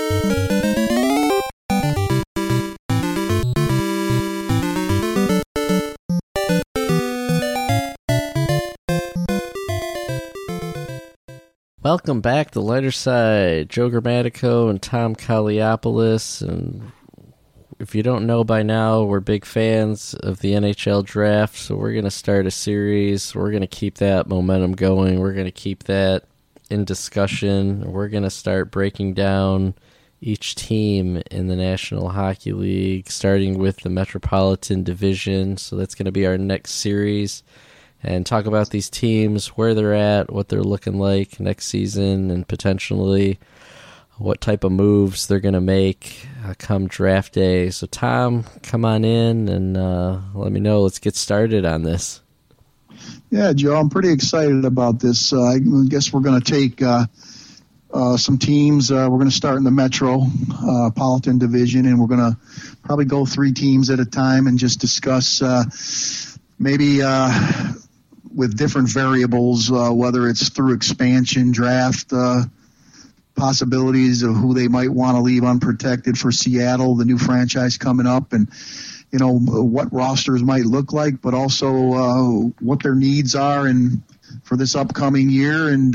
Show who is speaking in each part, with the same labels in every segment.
Speaker 1: Welcome back to Lighter Side. Joe Grammatico and Tom Kaliopoulos. And if you don't know by now, we're big fans of the NHL draft, so we're going to start a series. We're going to keep that momentum going. We're going to keep that in discussion. We're going to start breaking down each team in the National Hockey League, starting with the Metropolitan Division. So that's going to be our next series. And talk about these teams, where they're at, what they're looking like next season, and potentially what type of moves they're going to make come draft day. So, Tom, come on in and let me know. Let's get started on this.
Speaker 2: Yeah, Joe, I'm pretty excited about this. I guess we're going to take some teams. We're going to start in the Metropolitan Division, and we're going to probably go 3 teams at a time and just discuss maybe with different variables, whether it's through expansion, draft, possibilities of who they might want to leave unprotected for Seattle, the new franchise coming up, and, you know, what rosters might look like, but also what their needs are and for this upcoming year, and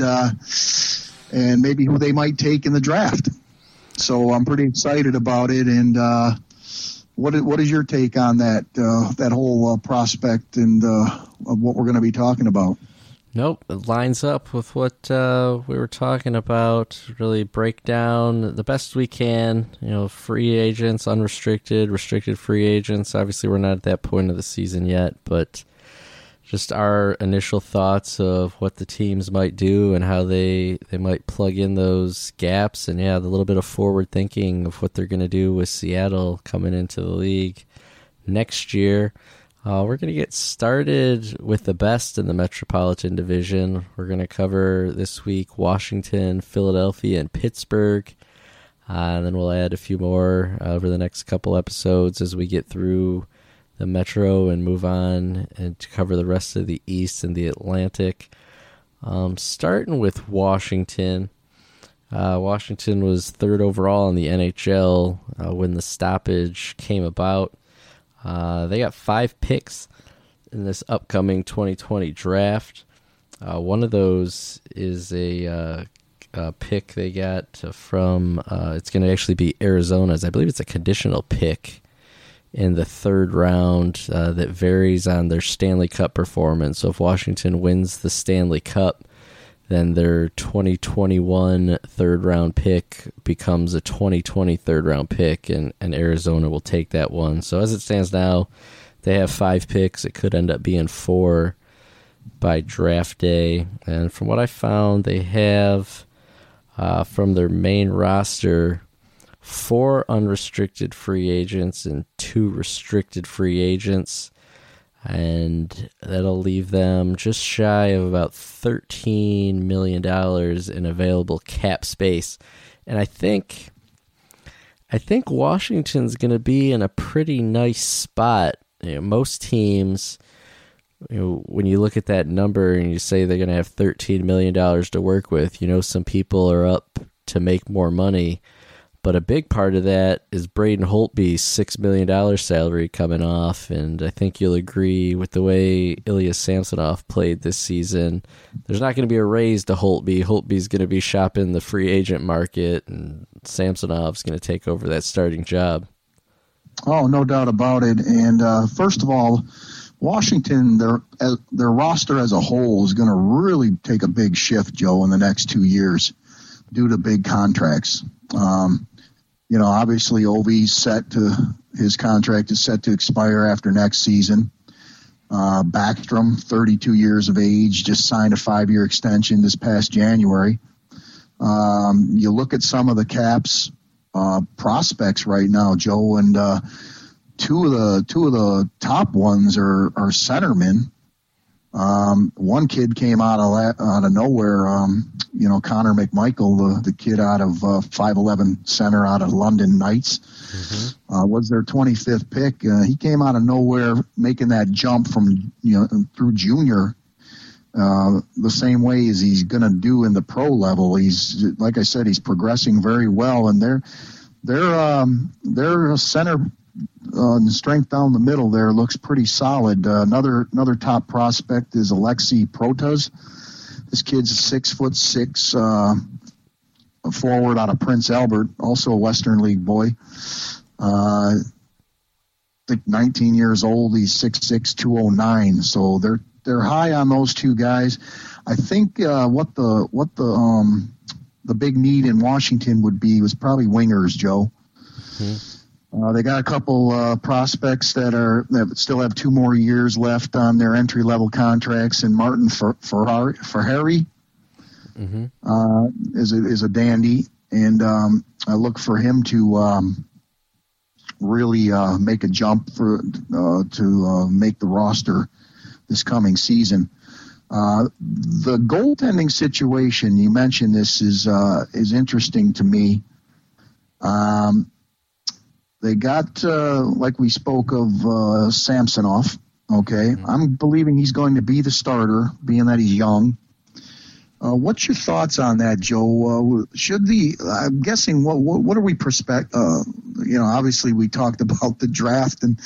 Speaker 2: maybe who they might take in the draft. So I'm pretty excited about it, and what is your take on that whole prospect and of what we're going to be talking about?
Speaker 1: Nope, it lines up with what we were talking about. Really break down the best we can. You know, free agents, unrestricted, restricted free agents. Obviously, we're not at that point of the season yet, but just our initial thoughts of what the teams might do and how they might plug in those gaps. And, yeah, the little bit of forward thinking of what they're going to do with Seattle coming into the league next year. We're going to get started with the best in the Metropolitan Division. We're going to cover this week Washington, Philadelphia, and Pittsburgh. And then we'll add a few more over the next couple episodes as we get through the Metro and move on and to cover the rest of the East and the Atlantic. Starting with Washington. Washington was 3rd overall in the NHL when the stoppage came about. They got 5 picks in this upcoming 2020 draft. One of those is a pick they got from, it's going to actually be Arizona's. I believe it's a conditional pick in the 3rd round that varies on their Stanley Cup performance. So if Washington wins the Stanley Cup, then their 2021 3rd-round pick becomes a 2020 3rd-round pick, and Arizona will take that one. So as it stands now, they have 5 picks. It could end up being 4 by draft day. And from what I found, they have, from their main roster, 4 unrestricted free agents and 2 restricted free agents. And that'll leave them just shy of about $13 million in available cap space. And I think Washington's going to be in a pretty nice spot. You know, most teams, you know, when you look at that number and you say they're going to have $13 million to work with, you know, some people are up to make more money. But a big part of that is Braden Holtby's $6 million salary coming off, and I think you'll agree with the way Ilya Samsonov played this season. There's not going to be a raise to Holtby. Holtby's going to be shopping the free agent market, and Samsonov's going to take over that starting job.
Speaker 2: Oh, no doubt about it. And first of all, Washington, their roster as a whole is going to really take a big shift, Joe, in the next 2 years due to big contracts. You know, obviously, his contract is set to expire after next season. Backstrom, 32 years of age, just signed a 5-year extension this past January. You look at some of the Caps prospects right now, Joe, and two of the top ones are centermen. One kid came out of nowhere. Connor McMichael, the kid out of 5'11" center out of London Knights, was their 25th pick. He came out of nowhere, making that jump from through junior the same way as he's going to do in the pro level. He's, like I said, he's progressing very well, and their center strength down the middle there looks pretty solid. Another top prospect is Alexi Protas. This kid's 6'6", forward out of Prince Albert, also a Western League boy. I think 19 years old. He's 6'6", 209. So they're high on those two guys. I think what the big need in Washington would be was probably wingers, Joe. Mm-hmm. They got a couple prospects that still have 2 more years left on their entry level contracts, and Martin Ferrari is a dandy, and I look for him to really make a jump to make the roster this coming season. The goaltending situation, you mentioned this, is interesting to me. They got, like we spoke of, Samsonov. Okay, I'm believing he's going to be the starter, being that he's young. What's your thoughts on that, Joe? I'm guessing, what are we obviously we talked about the draft, and,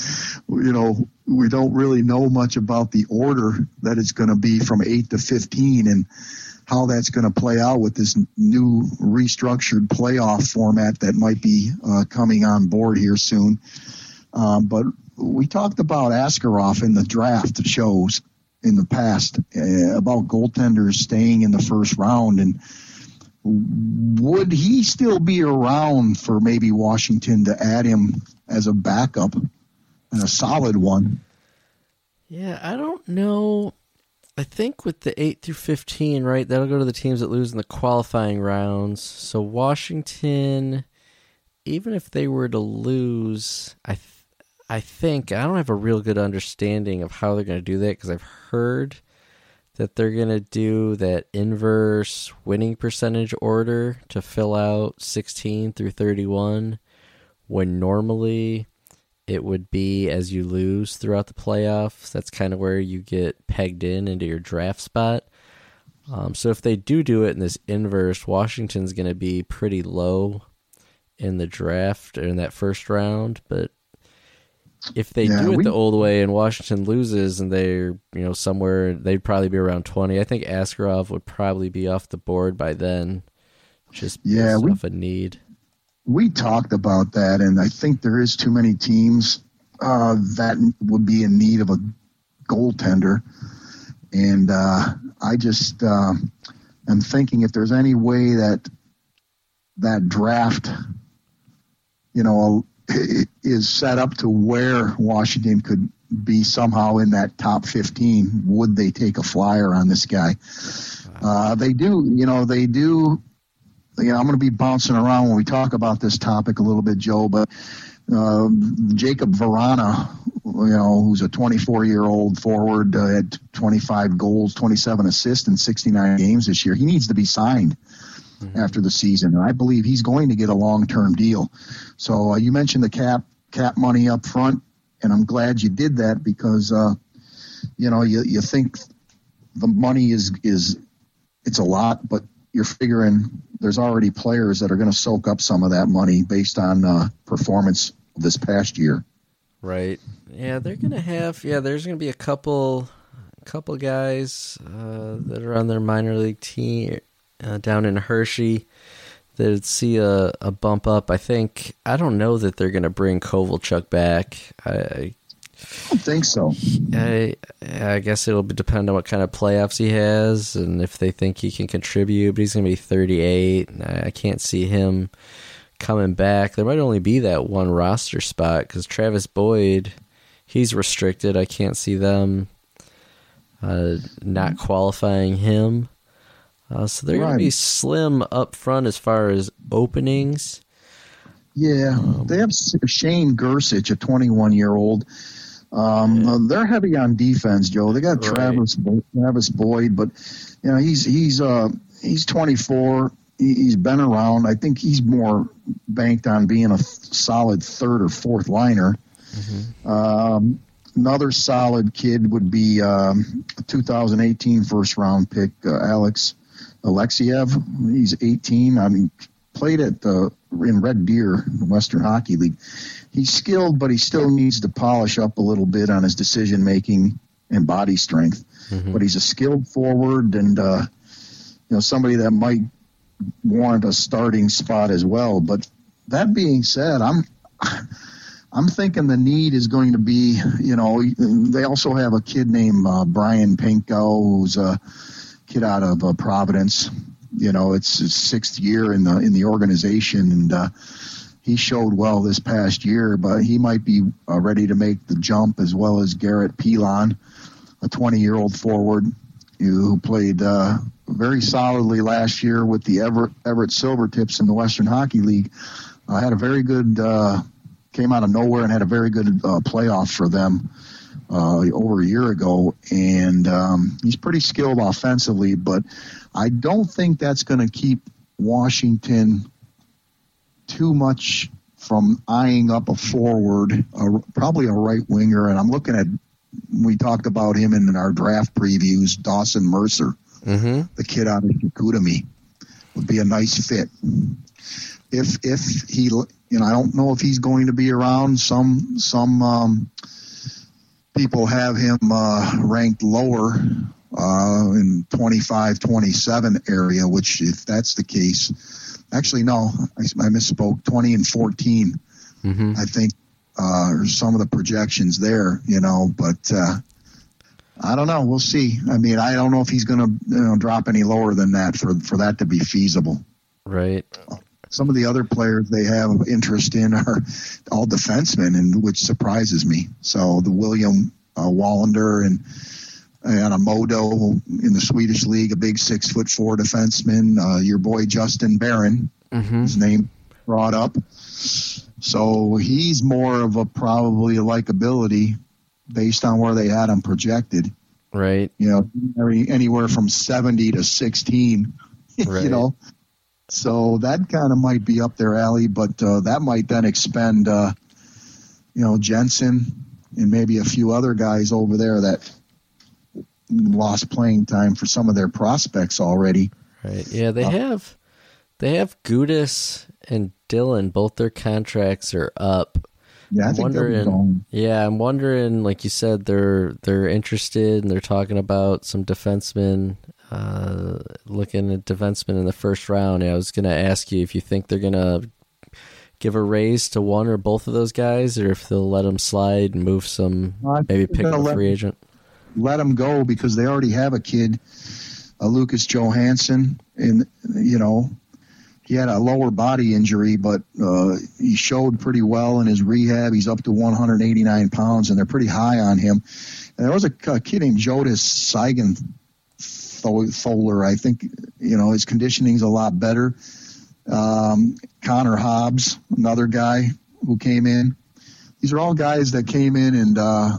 Speaker 2: we don't really know much about the order that it's going to be from 8 to 15 and how that's going to play out with this new restructured playoff format that might be coming on board here soon. But we talked about Askarov in the draft shows in the past about goaltenders staying in the first round, and would he still be around for maybe Washington to add him as a backup and a solid one?
Speaker 1: Yeah, I don't know. I think with the 8 through 15, right, that'll go to the teams that lose in the qualifying rounds. So Washington, even if they were to lose, I think, I don't have a real good understanding of how they're going to do that, because I've heard that they're going to do that inverse winning percentage order to fill out 16 through 31, when normally it would be as you lose throughout the playoffs. That's kind of where you get pegged into your draft spot. So if they do it in this inverse, Washington's going to be pretty low in the draft or in that first round. But if they do it the old way and Washington loses and they're somewhere, they'd probably be around 20. I think Askarov would probably be off the board by then, just based off a need.
Speaker 2: We talked about that, and I think there is too many teams that would be in need of a goaltender. And I just am thinking if there's any way that draft, is set up to where Washington could be somehow in that top 15, would they take a flyer on this guy? They do. I'm going to be bouncing around when we talk about this topic a little bit, Joe, but Jacob Vrana, who's a 24-year-old forward, had 25 goals, 27 assists in 69 games this year. He needs to be signed after the season, and I believe he's going to get a long-term deal. So you mentioned the cap money up front, and I'm glad you did that, because you think the money is it's a lot, but you're figuring there's already players that are going to soak up some of that money based on performance this past year.
Speaker 1: Right. Yeah, they're going to have. Yeah, there's going to be a couple guys that are on their minor league team down in Hershey that see a bump up. I don't know that they're going to bring Kovalchuk back.
Speaker 2: I don't think so.
Speaker 1: I guess it'll depend on what kind of playoffs he has and if they think he can contribute, but he's going to be 38. I can't see him coming back. There might only be that one roster spot because Travis Boyd, he's restricted. I can't see them not qualifying him. So they're going to be slim up front as far as openings.
Speaker 2: Yeah, they have Shane Gersich, a 21-year-old. They're heavy on defense, Joe. They got Travis Boyd, but he's 24. He's been around. I think he's more banked on being a solid third or fourth liner. Mm-hmm. another solid kid would be 2018 first round pick Alex Alexiev. He's 18. I mean, played at in Red Deer, the Western Hockey League. He's skilled, but he still needs to polish up a little bit on his decision making and body strength. Mm-hmm. But he's a skilled forward, and somebody that might warrant a starting spot as well. But that being said, I'm thinking the need is going to be, they also have a kid named Brian Pinko, who's a kid out of Providence. It's his 6th year in the organization, and he showed well this past year, but he might be ready to make the jump, as well as Garrett Pilon, a 20-year-old forward who played very solidly last year with the Everett Silvertips in the Western Hockey League. Had a very good, came out of nowhere and had a very good playoff for them over a year ago. And he's pretty skilled offensively, but I don't think that's going to keep Washington too much from eyeing up a forward, probably a right winger. And I'm looking at, we talked about him in our draft previews, Dawson Mercer, the kid out of Chicoutimi, would be a nice fit. If he, I don't know if he's going to be around. Some people have him ranked lower in 25, 27 area, which if that's the case, actually, no, I misspoke, 20 and 14, I think, are some of the projections there, but I don't know. We'll see. I mean, I don't know if he's going to drop any lower than that for that to be feasible.
Speaker 1: Right.
Speaker 2: Some of the other players they have interest in are all defensemen, and which surprises me. So the William Wallander and a Modo in the Swedish league, a big 6'4" defenseman. Your boy Justin Barron, his name brought up. So he's more of probably a likability based on where they had him projected.
Speaker 1: Right.
Speaker 2: Anywhere from 70 to 16.
Speaker 1: Right.
Speaker 2: So that kind of might be up their alley, but that might then expend, Jensen and maybe a few other guys over there that lost playing time for some of their prospects already.
Speaker 1: Right. Yeah, they have Gudis and Dillon. Both their contracts are up.
Speaker 2: Yeah,
Speaker 1: I'm wondering, like you said, they're interested and they're talking about some defensemen. Looking at defensemen in the first round. I was going to ask you if you think they're going to give a raise to one or both of those guys, or if they'll let them slide and move some, maybe pick up a free agent.
Speaker 2: Let them go because they already have a kid, Lucas Johansson, and he had a lower body injury, but he showed pretty well in his rehab. He's up to 189 pounds, and they're pretty high on him. And there was a kid named Jodis Siegenthaler. I think, his conditioning's a lot better. Connor Hobbs, another guy who came in. These are all guys that came in and,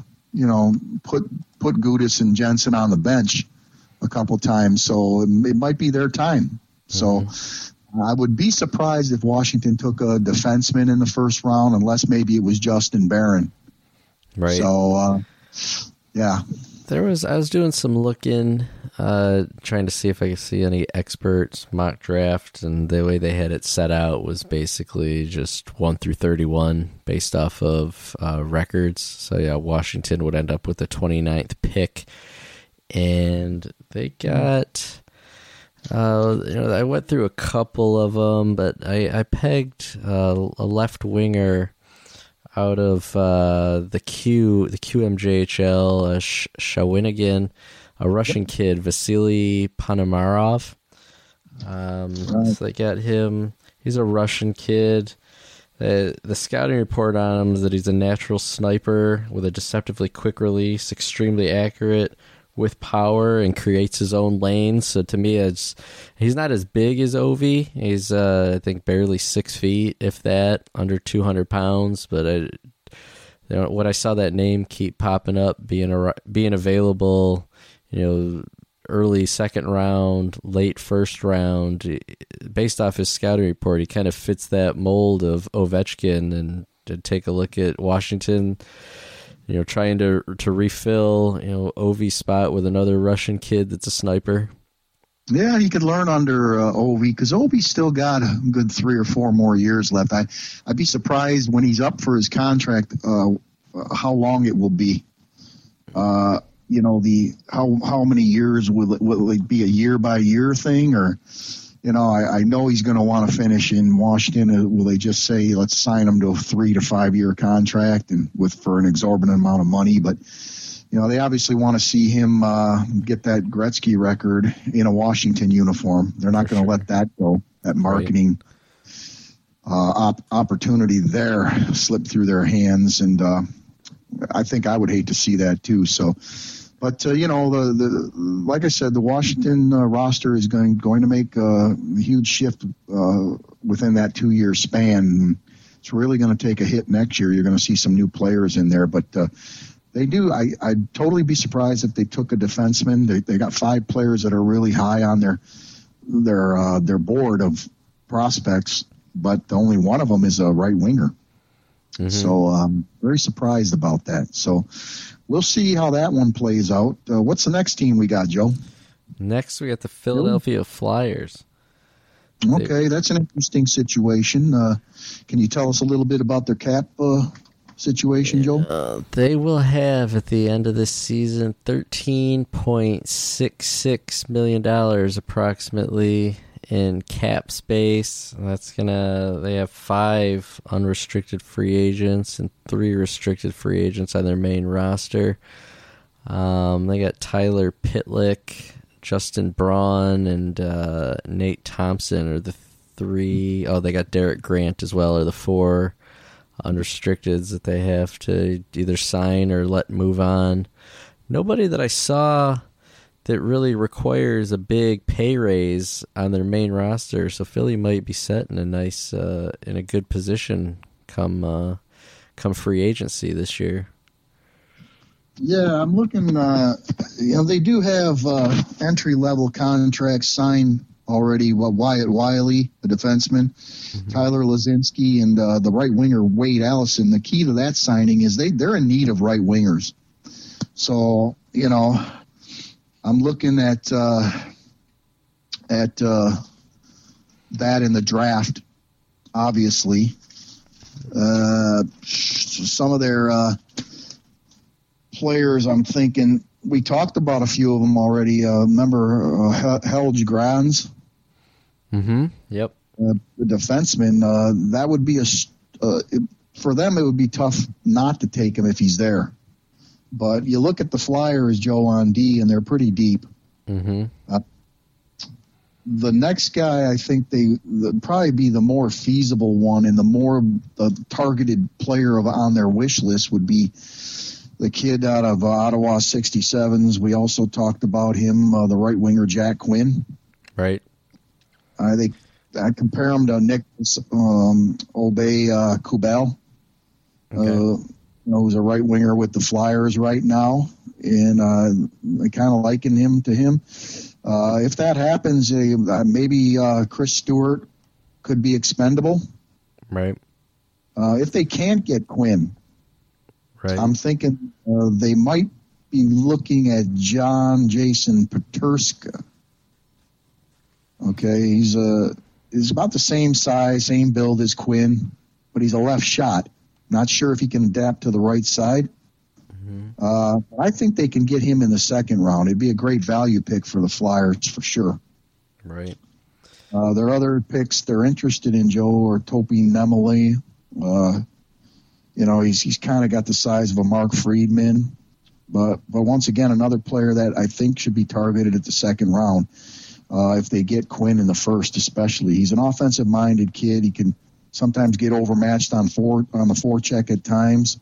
Speaker 2: put Gudis and Jensen on the bench a couple times. So it might be their time. So I would be surprised if Washington took a defenseman in the first round, unless maybe it was Justin Barron.
Speaker 1: Right.
Speaker 2: So, yeah.
Speaker 1: I was doing some looking, trying to see if I could see any experts mock draft, and the way they had it set out was basically just 1 through 31 based off of records. So yeah, Washington would end up with the 29th pick, and they got, I went through a couple of them, but I pegged a left winger out of the QMJHL, Shawinigan, a Russian kid, Vasily Ponomarov. So they got him. He's a Russian kid. The scouting report on him is that he's a natural sniper with a deceptively quick release, extremely accurate, with power, and creates his own lanes. So to me, he's not as big as Ovi. He's I think barely 6 feet, if that, under 200 pounds. But when I saw that name keep popping up, being available, early second round, late first round, based off his scouting report, he kind of fits that mold of Ovechkin. And to take a look at Washington, trying to refill, Ovi's spot with another Russian kid that's a sniper.
Speaker 2: Yeah, he could learn under Ovi, because Ovi's still got a good 3 or 4 more years left. I'd be surprised when he's up for his contract how long it will be. How many years will it be, a year by year thing, or I know he's going to want to finish in Washington. Will they just say let's sign him to a 3 to 5 year contract and for an exorbitant amount of money? But they obviously want to see him get that Gretzky record in a Washington uniform. They're not going to let that go. That marketing opportunity there slip through their hands, and I think I would hate to see that too. So, but like I said, the Washington roster is going to make a huge shift within that 2 year span. It's really going to take a hit next year. You're going to see some new players in there, but. They do. I'd totally be surprised if they took a defenseman. They got 5 players that are really high on their board of prospects, but only one of them is a right winger. Mm-hmm. So I'm very surprised about that. So we'll see how that one plays out. What's the next team we got, Joe?
Speaker 1: Next, we got the Philadelphia Flyers.
Speaker 2: Okay, that's an interesting situation. Can you tell us a little bit about their cap situation, Joe?
Speaker 1: They will have at the end of this season $13.66 million approximately in cap space. They have 5 unrestricted free agents and 3 restricted free agents on their main roster. They got Tyler Pitlick, Justin Braun, and Nate Thompson are the 3. Oh, they got Derek Grant as well, are the 4 unrestricteds that they have to either sign or let move on. Nobody that I saw that really requires a big pay raise on their main roster, so Philly might be set in a nice, in a good position come free agency this year.
Speaker 2: Yeah, I'm looking. They do have entry level contracts signed already. Wyatt Wiley, the defenseman, mm-hmm. Tyler Lazinski, and the right winger Wade Allison. The key to that signing is they're in need of right wingers. So I'm looking at that in the draft. Obviously, some of their players, I'm thinking. We talked about a few of them already. Remember Helge Grans?
Speaker 1: Mm-hmm. Yep.
Speaker 2: The defenseman. That would be for them. It would be tough not to take him if he's there. But you look at the Flyers, Joe, on D, and they're pretty deep.
Speaker 1: Mm-hmm.
Speaker 2: The next guy, I think probably be the more feasible one and the more targeted player on their wish list would be the kid out of Ottawa 67s. We also talked about him, the right winger Jack Quinn.
Speaker 1: Right.
Speaker 2: I compare him to Nick Obey Kubel, who's a right winger with the Flyers right now, and I kind of liken him to him. If that happens, maybe Chris Stewart could be expendable.
Speaker 1: Right.
Speaker 2: If they can't get Quinn.
Speaker 1: Right.
Speaker 2: I'm thinking they might be looking at Jason Peterska. Okay, he's about the same size, same build as Quinn, but he's a left shot. Not sure if he can adapt to the right side. Mm-hmm. I think they can get him in the second round. It'd be a great value pick for the Flyers for sure.
Speaker 1: Right.
Speaker 2: Their other picks they're interested in, Joe, are Topi Nemeli. He's kind of got the size of a Mark Friedman, but once again, another player that I think should be targeted at the second round. If they get Quinn in the first, especially, he's an offensive-minded kid. He can sometimes get overmatched on the forecheck at times.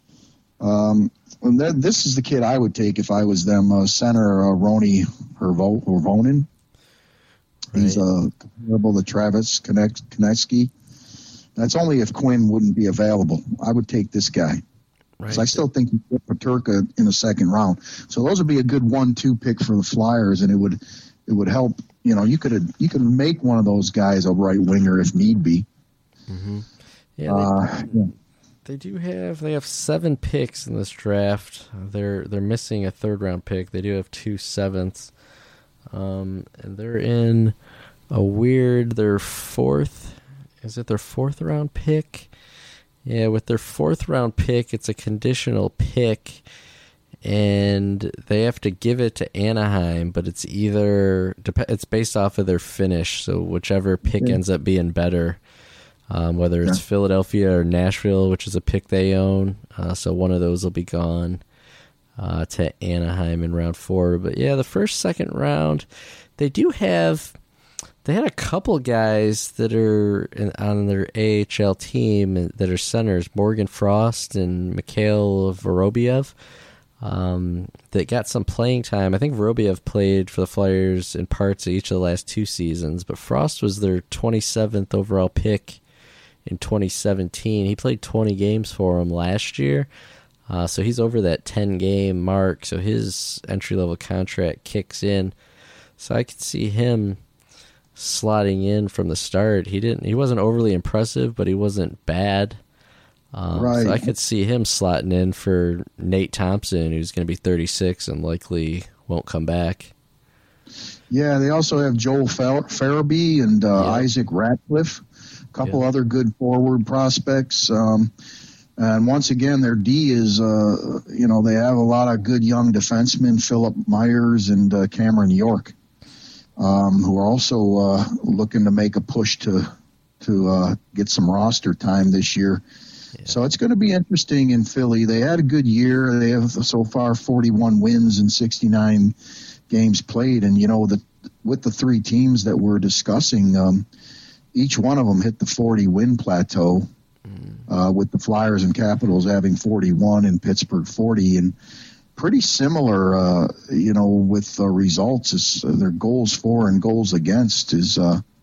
Speaker 2: This is the kid I would take if I was them. Center Roni Hervonen. Right. He's comparable to Travis Konecny. That's only if Quinn wouldn't be available. I would take this guy. Right. I still think you put Peterka in the second round. So those would be a good 1-2 pick for the Flyers, and it would help. You could make one of those guys a right winger if need be.
Speaker 1: Mm-hmm. Yeah. They have 7 picks in this draft. They're missing a 3rd round pick. They do have 2 7ths. And they're in their 4th. Is it their 4th round pick? Yeah, with their 4th round pick, it's a conditional pick, and they have to give it to Anaheim, but it's based off of their finish, so whichever pick ends up being better, whether it's Philadelphia or Nashville, which is a pick they own, so one of those will be gone to Anaheim in round 4. But yeah, the first, second round, they had a couple guys that are on their AHL team that are centers, Morgan Frost and Mikhail Vorobiev, that got some playing time. I think Vorobiev played for the Flyers in parts of each of the last 2 seasons, but Frost was their 27th overall pick in 2017. He played 20 games for them last year, so he's over that 10-game mark, so his entry-level contract kicks in. So I could see him slotting in from the start. He wasn't overly impressive, but he wasn't bad.
Speaker 2: Right.
Speaker 1: So I could see him slotting in for Nate Thompson, who's going to be 36 and likely won't come back.
Speaker 2: Yeah, they also have Joel Farabee and Isaac Ratcliffe, a couple other good forward prospects. And once again, their D is, they have a lot of good young defensemen, Philip Myers and Cameron York, who are also looking to make a push to get some roster time this year. Yeah. So it's going to be interesting in Philly. They had a good year. They have so far 41 wins and 69 games played. And, with the 3 teams that we're discussing, each one of them hit the 40-win plateau, with the Flyers and Capitals having 41 and Pittsburgh 40. And pretty similar, with results. Is their goals for and goals against is,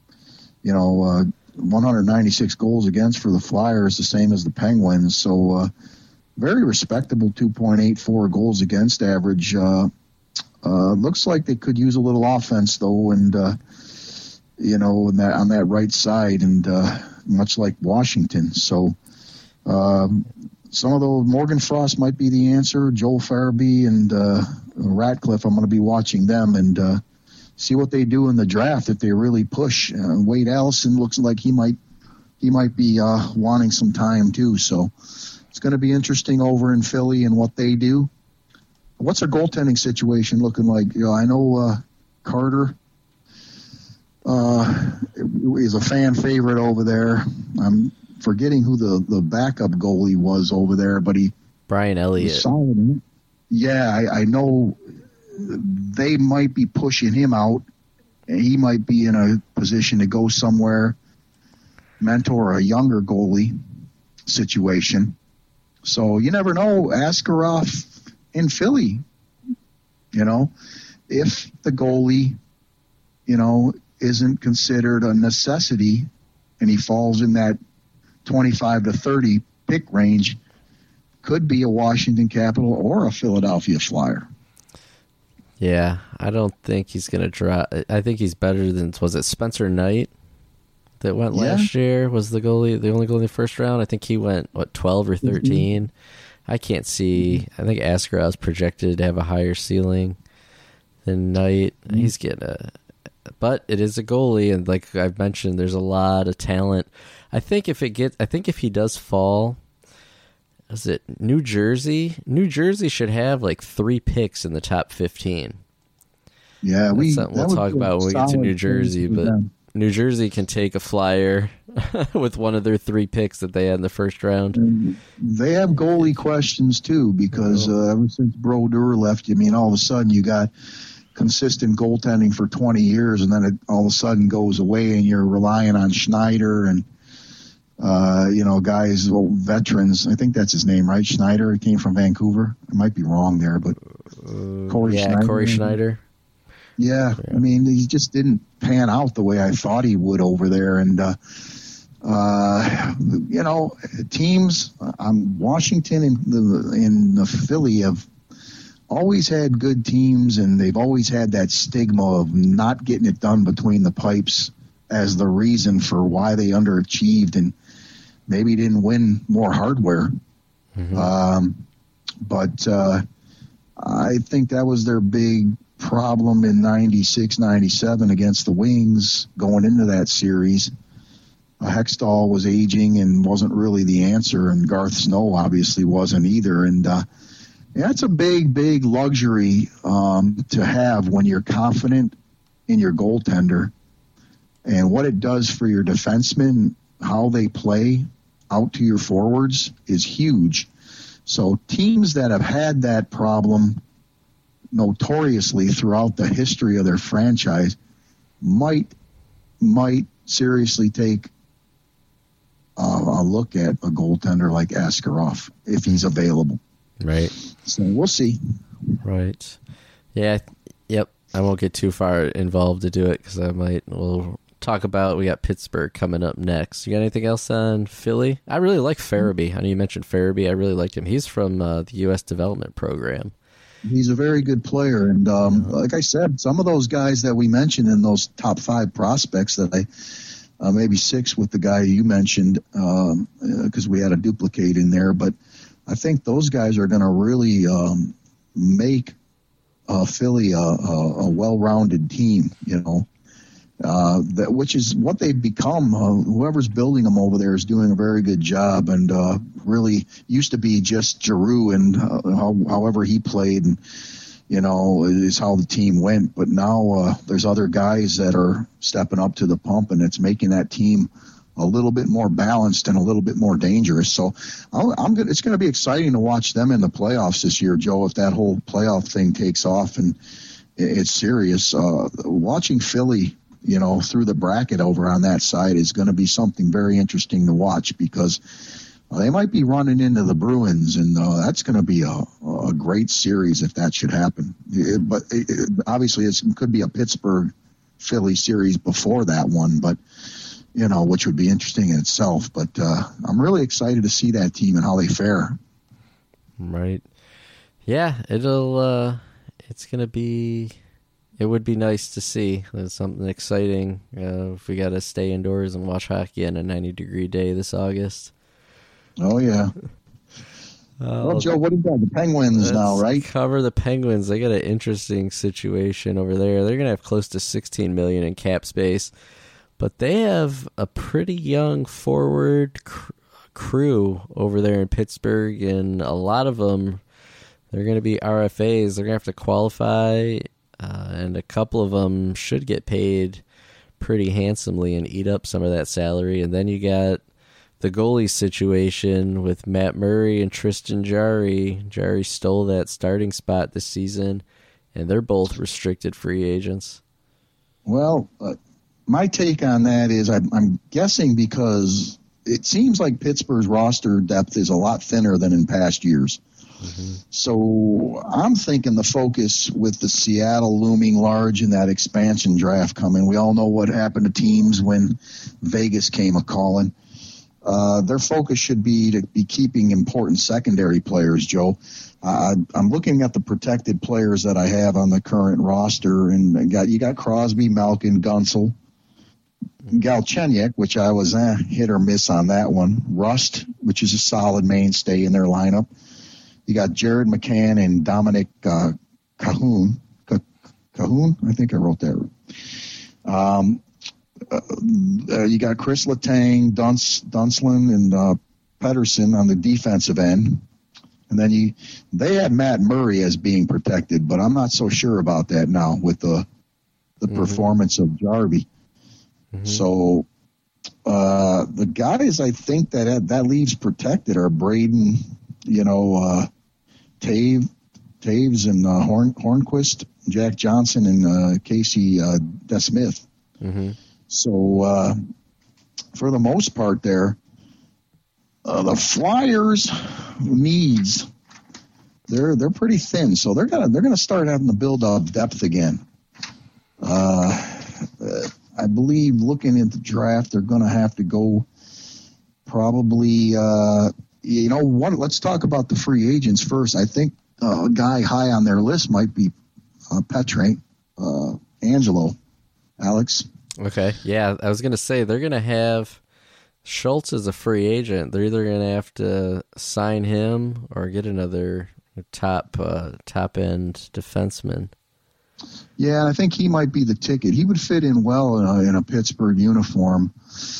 Speaker 2: 196 goals against for the Flyers, the same as the Penguins. So very respectable 2.84 goals against average. Looks like they could use a little offense, though, and, on that right side, and much like Washington. So some of those, Morgan Frost might be the answer. Joel Farabee and Ratcliffe, I'm going to be watching them and see what they do in the draft if they really push. Wade Allison looks like he might be wanting some time too. So it's going to be interesting over in Philly and what they do. What's their goaltending situation looking like? I know Carter is a fan favorite over there. I'm forgetting who the backup goalie was over there, but
Speaker 1: Brian Elliott.
Speaker 2: Solid, isn't it? Yeah, I know they might be pushing him out. He might be in a position to go somewhere, mentor a younger goalie situation. So you never know. Askarov in Philly, if the goalie, isn't considered a necessity and he falls in that 25 to 30 pick range, could be a Washington Capital or a Philadelphia Flyer.
Speaker 1: Yeah, I don't think he's going to drop. I think he's better than, was it Spencer Knight that went last year? Was the only goalie in the first round? I think he went, 12 or 13? Mm-hmm. I can't see. I think Askarov's projected to have a higher ceiling than Knight. Mm-hmm. He's getting but it is a goalie, and like I've mentioned, there's a lot of talent. I think if he does fall, is it New Jersey? New Jersey should have 3 picks in the top 15.
Speaker 2: Yeah,
Speaker 1: we'll talk about when we get to New Jersey, but New Jersey can take a flyer with one of their 3 picks that they had in the first round.
Speaker 2: And they have goalie questions too, because ever since Brodeur left, all of a sudden you got consistent goaltending for 20 years, and then it all of a sudden goes away, and you're relying on Schneider and guys, veterans. I think that's his name, right? Schneider. He came from Vancouver. I might be wrong there, but
Speaker 1: Corey Schneider.
Speaker 2: Yeah, he just didn't pan out the way I thought he would over there. And, teams, Washington and the Philly have always had good teams, and they've always had that stigma of not getting it done between the pipes as the reason for why they underachieved. And maybe didn't win more hardware. But I think that was their big problem in 96, 97 against the Wings going into that series. Hextall was aging and wasn't really the answer, and Garth Snow obviously wasn't either. And that's a big, big luxury to have when you're confident in your goaltender. And what it does for your defensemen, how they play out to your forwards, is huge. So teams that have had that problem notoriously throughout the history of their franchise might seriously take a look at a goaltender like Askarov if he's available.
Speaker 1: Right.
Speaker 2: So we'll see.
Speaker 1: Right. Yeah. Yep. I won't get too far involved to do it because we'll talk about, we got Pittsburgh coming up next. You got anything else on Philly? I really like Farabee. I know you mentioned Farabee. I really liked him. He's from the U.S. Development Program.
Speaker 2: He's a very good player. And like I said, some of those guys that we mentioned in those top 5 prospects that maybe 6 with the guy you mentioned because we had a duplicate in there. But I think those guys are going to really make Philly a well-rounded team, which is what they've become. Whoever's building them over there is doing a very good job, and really used to be just Giroux and however he played, and is how the team went. But now there's other guys that are stepping up to the pump, and it's making that team a little bit more balanced and a little bit more dangerous. So it's going to be exciting to watch them in the playoffs this year, Joe, if that whole playoff thing takes off and it's serious. Watching Philly, through the bracket over on that side is going to be something very interesting to watch because they might be running into the Bruins, and that's going to be a great series if that should happen. But obviously it could be a Pittsburgh-Philly series before that one, but which would be interesting in itself. But I'm really excited to see that team and how they fare.
Speaker 1: Right. Yeah, it's going to be, it would be nice to see. There's something exciting if we got to stay indoors and watch hockey on a 90-degree day this August.
Speaker 2: Oh, yeah. Well, Joe, what do you got? The Penguins now, right?
Speaker 1: Cover the Penguins. They got an interesting situation over there. They're going to have close to $16 million in cap space. But they have a pretty young forward crew over there in Pittsburgh, and a lot of them, they're going to be RFAs. They're going to have to qualify, and a couple of them should get paid pretty handsomely and eat up some of that salary. And then you got the goalie situation with Matt Murray and Tristan Jarry. Jarry stole that starting spot this season, and they're both restricted free agents.
Speaker 2: Well, my take on that is I'm guessing because it seems like Pittsburgh's roster depth is a lot thinner than in past years. Mm-hmm. So I'm thinking the focus with the Seattle looming large in that expansion draft coming. We all know what happened to teams when Vegas came a-calling. Their focus should be to be keeping important secondary players, Joe. I'm looking at the protected players that I have on the current roster, and you got Crosby, Malkin, Gunsel, Galchenyuk, which I was hit or miss on that one. Rust, which is a solid mainstay in their lineup. You got Jared McCann and Dominic Cahoon. Cahoon? I think I wrote that right. You got Chris Letang, Dunsland, and Pedersen on the defensive end. And then they had Matt Murray as being protected, but I'm not so sure about that now with the performance of Jarvie. Mm-hmm. So the guys I think that leaves protected are Braden, Taves and Hornquist, Jack Johnson, and Casey DeSmith. Mm-hmm. So for the most part there, the Flyers needs, they're pretty thin, so they're gonna start having to build up depth again. I believe looking at the draft, they're going to have to go probably, let's talk about the free agents first. I think a guy high on their list might be Angelo, Alex.
Speaker 1: Okay, yeah, I was going to say they're going to have Schultz is a free agent. They're either going to have to sign him or get another top end defenseman.
Speaker 2: Yeah, I think he might be the ticket. He would fit in well in a Pittsburgh uniform.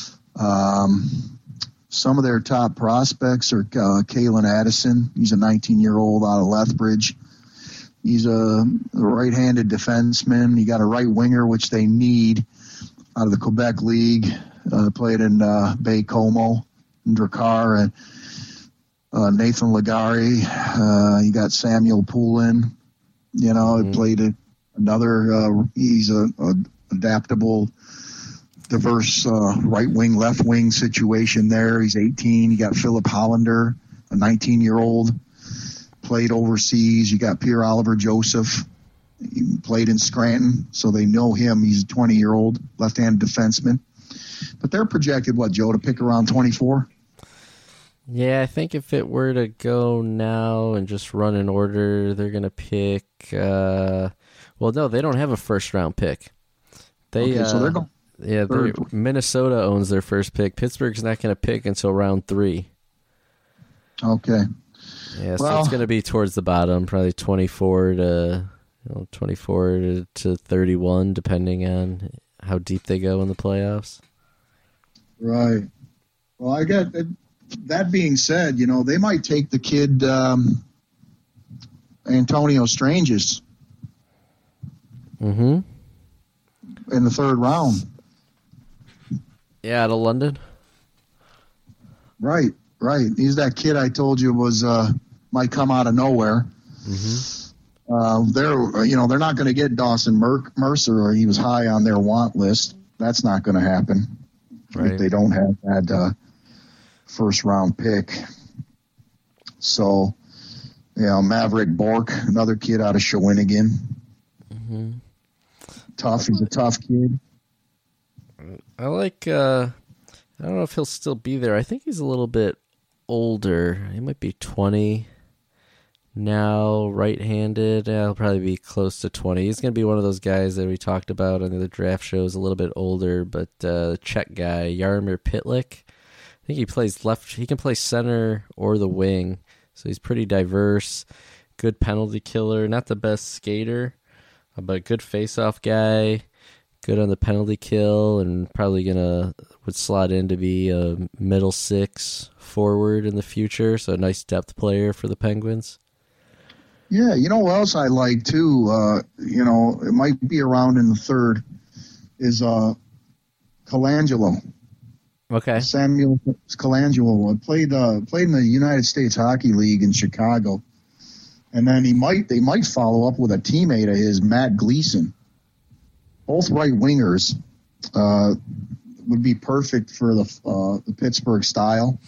Speaker 2: Some of their top prospects are Kalen Addison. He's a 19-year-old out of Lethbridge. He's a right-handed defenseman. You got a right winger, which they need, out of the Quebec League. Played in Bay Como, and Drakkar, and Nathan Legare. You got Samuel Poulin. Played another. He's a adaptable, diverse right wing, left wing situation there. He's 18. You got Philip Hollander, a 19-year-old, played overseas. You got Pierre Oliver Joseph. He played in Scranton, so they know him. He's a 20-year-old left-handed defenseman. But they're projected, Joe, to pick around 24?
Speaker 1: Yeah, I think if it were to go now and just run in order, they're going to pick... no, they don't have a first-round pick.
Speaker 2: So they're going...
Speaker 1: Yeah, Minnesota owns their first pick. Pittsburgh's not going to pick until round 3.
Speaker 2: Okay.
Speaker 1: Yeah, so it's going to be towards the bottom, probably 24 to 31, depending on how deep they go in the playoffs.
Speaker 2: Right. Well, I get that being said, they might take the kid Antonio Stranges in the third round.
Speaker 1: Yeah, out of London.
Speaker 2: Right. He's that kid I told you might come out of nowhere. They're not going to get Dawson Mercer, or he was high on their want list. That's not going to happen. Right. If they don't have that first round pick. So, Maverick Bork, another kid out of Shawinigan. Tough. He's a tough kid.
Speaker 1: I like, I don't know if he'll still be there. I think he's a little bit older. He might be 20 now, right-handed. He'll probably be close to 20. He's going to be one of those guys that we talked about on the draft shows, a little bit older, but Czech guy, Jaromir Pitlick. I think he plays left. He can play center or the wing, so he's pretty diverse. Good penalty killer. Not the best skater, but a good face-off guy. Good on the penalty kill, and probably would slot in to be a middle six forward in the future, so a nice depth player for the Penguins.
Speaker 2: Yeah, you know what else I like too? It might be around in the third, is Colangelo.
Speaker 1: Okay.
Speaker 2: Samuel Colangelo played in the United States Hockey League in Chicago, and then they might follow up with a teammate of his, Matt Gleason. Both right wingers would be perfect for the Pittsburgh style.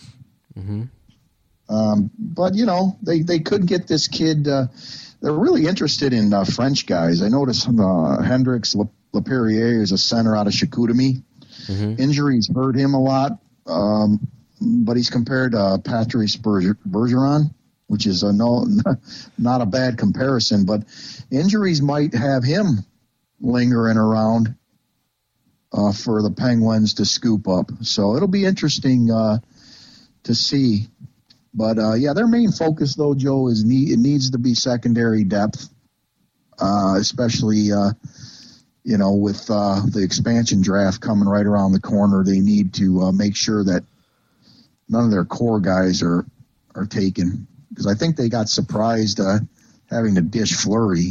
Speaker 2: But they could get this kid. They're really interested in French guys. I noticed Hendrix Leperrier is a center out of Chicoutimi. Injuries hurt him a lot, but he's compared to Patrice Bergeron, which is not a bad comparison. But injuries might have him lingering around for the Penguins to scoop up. So it'll be interesting to see. But, their main focus, though, Joe, is it needs to be secondary depth, especially, with the expansion draft coming right around the corner. They need to make sure that none of their core guys are taken, because I think they got surprised having to dish Fleury,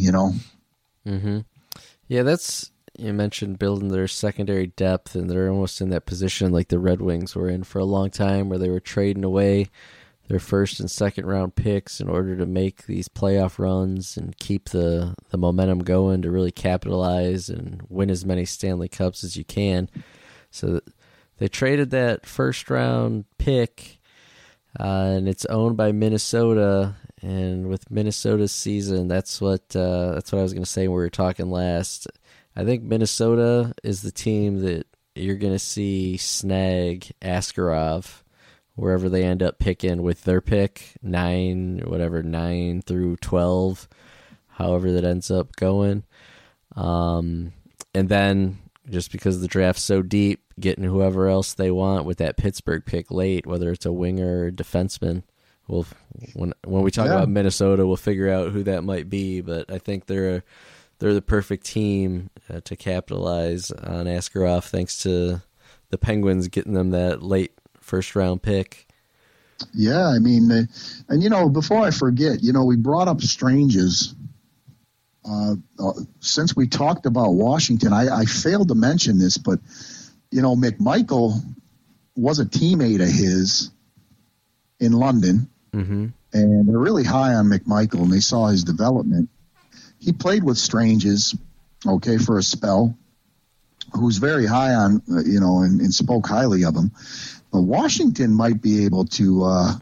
Speaker 1: Yeah, you mentioned building their secondary depth, and they're almost in that position like the Red Wings were in for a long time, where they were trading away their first and second round picks in order to make these playoff runs and keep the momentum going to really capitalize and win as many Stanley Cups as you can. So they traded that first round pick, and it's owned by Minnesota. And with Minnesota's season, that's what I was going to say when we were talking last. I think Minnesota is the team that you're going to see snag Askarov wherever they end up picking with their pick, 9 through 12, however that ends up going. And then, just because the draft's so deep, getting whoever else they want with that Pittsburgh pick late, whether it's a winger or defenseman. We'll when we talk about Minnesota, we'll figure out who that might be. But I think they're the perfect team to capitalize on Askarov, thanks to the Penguins getting them that late first round pick.
Speaker 2: Yeah, I mean, and before I forget, we brought up Stranges. Since we talked about Washington, I failed to mention this, but McMichael was a teammate of his in London, and they're really high on McMichael, and they saw his development. He played with Stranges, for a spell, who's very high on, and spoke highly of him. But Washington might be able to,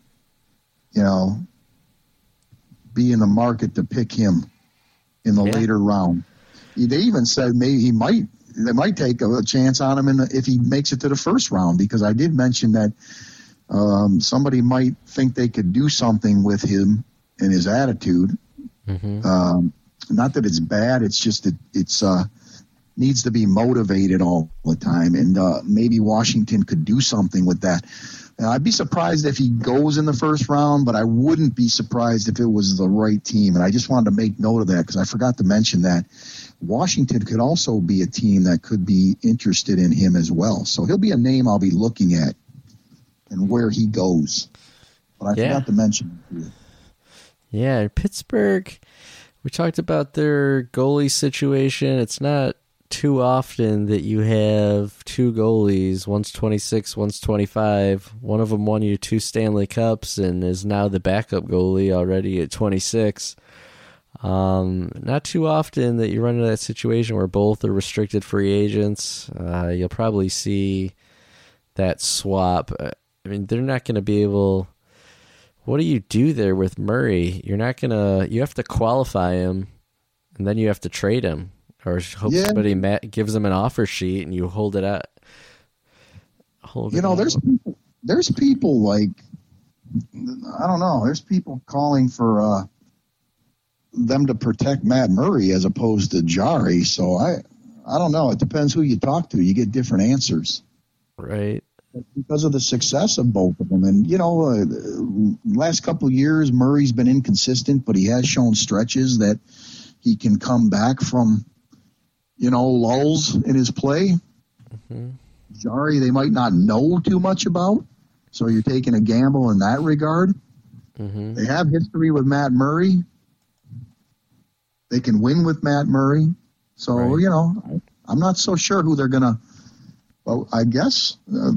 Speaker 2: be in the market to pick him in the later round. They even said maybe they might take a chance on him if he makes it to the first round, because I did mention that somebody might think they could do something with him and his attitude. Not that it's bad, it's just that it's needs to be motivated all the time, and maybe Washington could do something with that. I'd be surprised if he goes in the first round, but I wouldn't be surprised if it was the right team. And I just wanted to make note of that because I forgot to mention that Washington could also be a team that could be interested in him as well. So he'll be a name I'll be looking at and where he goes. But I forgot to mention it.
Speaker 1: Yeah, Pittsburgh, we talked about their goalie situation. It's not too often that you have two goalies, one's 26, one's 25. One of them won you 2 Stanley Cups and is now the backup goalie already at 26. Not too often that you run into that situation where both are restricted free agents. You'll probably see that swap. I mean, they're not going to be able... What do you do there with Murray? You're not going to... You have to qualify him, and then you have to trade him. Or hope somebody gives them an offer sheet and you hold it out. There's people like, I don't know, there's people calling for them to protect Matt Murray as opposed to Jari. So I don't know. It depends who you talk to. You get different answers. Right.
Speaker 2: Because of the success of both of them. And, last couple of years, Murray's been inconsistent, but he has shown stretches that he can come back from, lulls in his play. Jari, they might not know too much about, so you're taking a gamble in that regard. They have history with Matt Murray. They can win with Matt Murray. So, I'm not so sure who they're going to... Well, I guess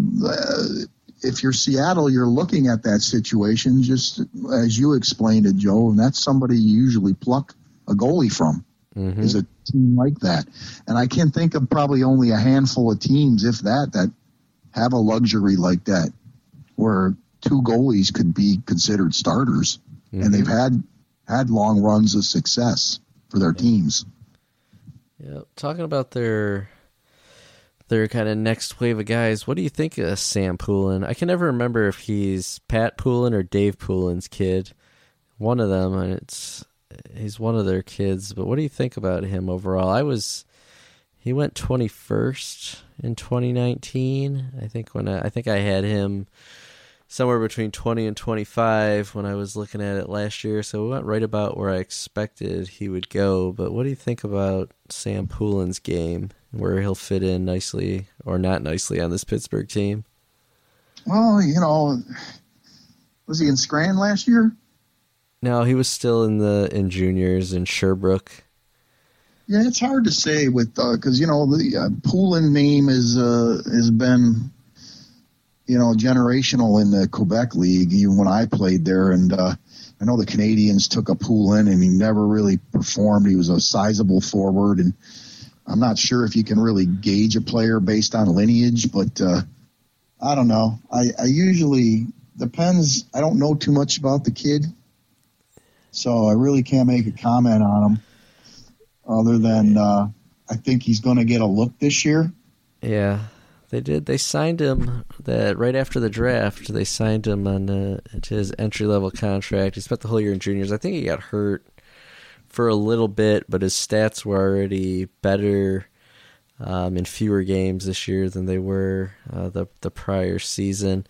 Speaker 2: if you're Seattle, you're looking at that situation just as you explained it, Joe, and that's somebody you usually pluck a goalie from. Is a team like that. And I can think of probably only a handful of teams, if that have a luxury like that, where 2 goalies could be considered starters, and they've had long runs of success for their teams.
Speaker 1: Yeah, talking about their kind of next wave of guys, what do you think of Sam Poulin? I can never remember if he's Pat Poulin or Dave Poulin's kid. One of them, and he's one of their kids, but what do you think about him overall? He went 21st in 2019. I think I had him somewhere between 20 and 25 when I was looking at it last year, so we went right about where I expected he would go. But what do you think about Sam Poulin's game, where he'll fit in nicely or not nicely on this Pittsburgh team?
Speaker 2: Well, was he in Scranton last year?
Speaker 1: No, he was still in juniors in Sherbrooke.
Speaker 2: Yeah, it's hard to say with because the Poulin name has been generational in the Quebec League. Even when I played there, and I know the Canadians took a Poulin, and he never really performed. He was a sizable forward, and I'm not sure if you can really gauge a player based on lineage, but I don't know. I usually depends. I don't know too much about the kid. So I really can't make a comment on him other than I think he's going to get a look this year.
Speaker 1: Yeah, they did. They signed him right after the draft. They signed him on to his entry-level contract. He spent the whole year in juniors. I think he got hurt for a little bit, but his stats were already better in fewer games this year than they were the prior season.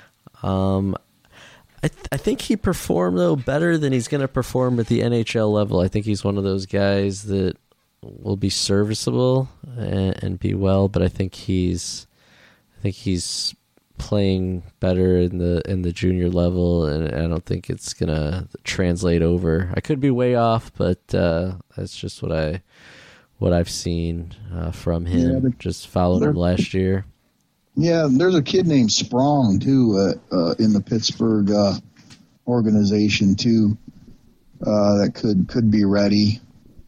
Speaker 1: I think he performed, though, better than he's going to perform at the NHL level. I think he's one of those guys that will be serviceable and be well, but I think he's playing better in the junior level, and I don't think it's going to translate over. I could be way off, but that's just what I've seen from him. Yeah, just followed him last year.
Speaker 2: Yeah, there's a kid named Sprong, too, in the Pittsburgh organization, too, that could be ready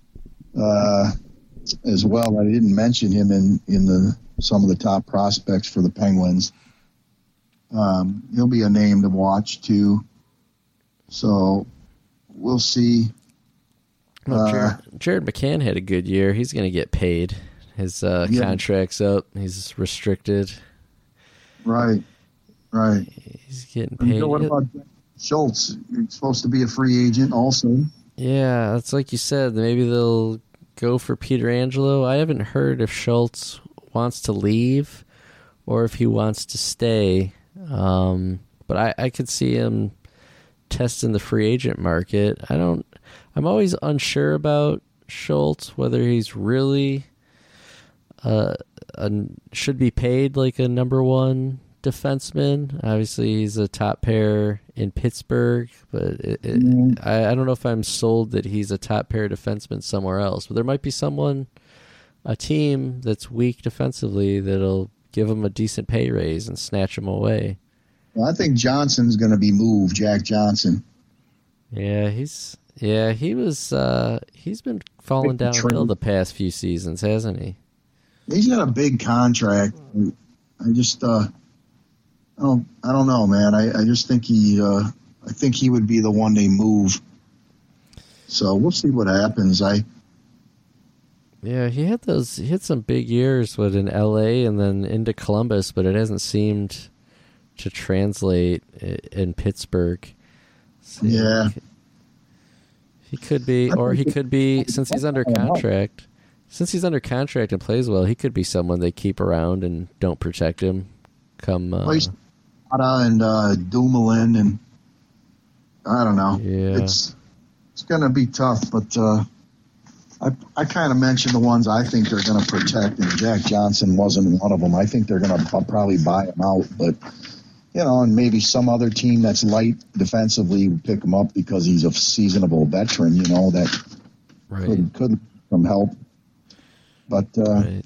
Speaker 2: as well. I didn't mention him in some of the top prospects for the Penguins. He'll be a name to watch, too. So we'll see.
Speaker 1: Well, Jared McCann had a good year. He's going to get paid. His contract's up. He's restricted.
Speaker 2: Right.
Speaker 1: He's getting paid.
Speaker 2: What about Schultz? He's supposed to be a free agent also.
Speaker 1: Yeah, it's like you said. Maybe they'll go for Pietrangelo. I haven't heard if Schultz wants to leave or if he wants to stay. But I could see him testing the free agent market. I'm always unsure about Schultz, whether he's really should be paid like a number one defenseman. Obviously, he's a top pair in Pittsburgh, but I don't know if I'm sold that he's a top pair defenseman somewhere else. But there might be a team that's weak defensively that'll give him a decent pay raise and snatch him away.
Speaker 2: Well, I think Johnson's going to be moved, Jack Johnson.
Speaker 1: Yeah, he's been falling downhill the past few seasons, hasn't he?
Speaker 2: He's got a big contract. I just I don't know, man. I just think I think he would be the one they move. So we'll see what happens.
Speaker 1: Yeah, he had some big years in LA and then into Columbus, but it hasn't seemed to translate in Pittsburgh. So
Speaker 2: yeah.
Speaker 1: He could be, or he could be, since he's under contract and plays well, he could be someone they keep around and don't protect him.
Speaker 2: And Dumoulin, and I don't know.
Speaker 1: Yeah.
Speaker 2: It's going to be tough, but I kind of mentioned the ones I think they're going to protect, and Jack Johnson wasn't one of them. I think they're going to probably buy him out, but and maybe some other team that's light defensively would pick him up because he's a seasonable veteran, that
Speaker 1: right.
Speaker 2: could some help. But
Speaker 1: right.